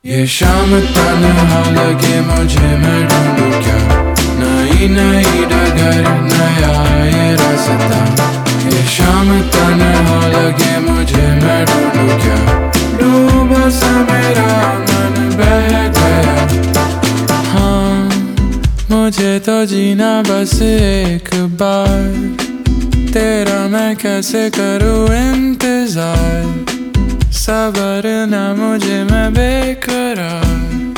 ये शाम तन्हा लगे मुझे, मैं ढूंढूं क्या नई नई डगर, नया ये रास्ता। ये शाम तन्हा लगे मुझे, मैं ढूंढूं क्या डूबा सा मेरा मन बह गया। हाँ, मुझे तो जीना बस एक बार, तेरा मैं कैसे करूँ इंतजार। सबर ना मुझे, मैं बेकरार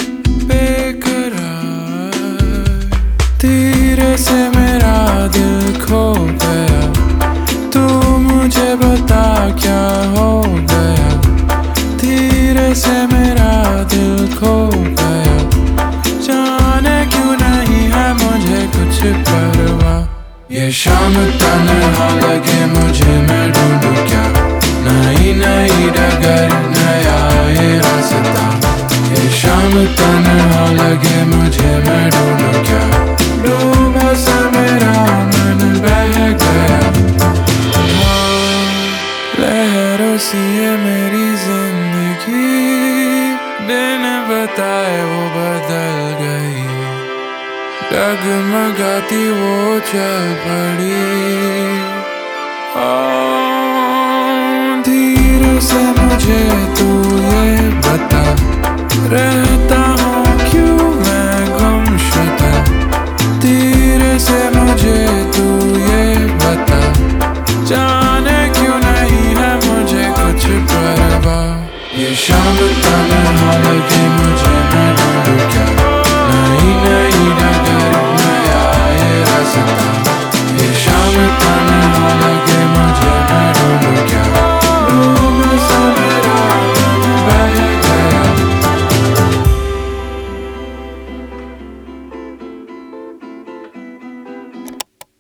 बेकरार। धीरे से मेरा दिल खो गया, तू मुझे बता क्या हो गया। धीरे से मेरा दिल खो गया, जाने क्यों नहीं है मुझे कुछ परवाह। ये शाम तन्हा लगे मुझे, मैं ढूंढूं क्या नई नई डगर, नया ये रास्ता। ये शाम तन्हा लगे मुझे, मैं ढूंढूं क्या डूबा सा मेरा मन बह गया। हाँ, लहरों सी है मेरी जिंदगी, बिन बताए वो बदल गई। डगमगाती वो चल पड़ी, धीरे से मुझे तू ये बता, रहता हूँ क्यों मैं गुमशुदा। धीरे से मुझे तू ये बता, जाने क्यों नहीं है मुझे कुछ परवाह। ये शाम तन्हा लगी मुझे,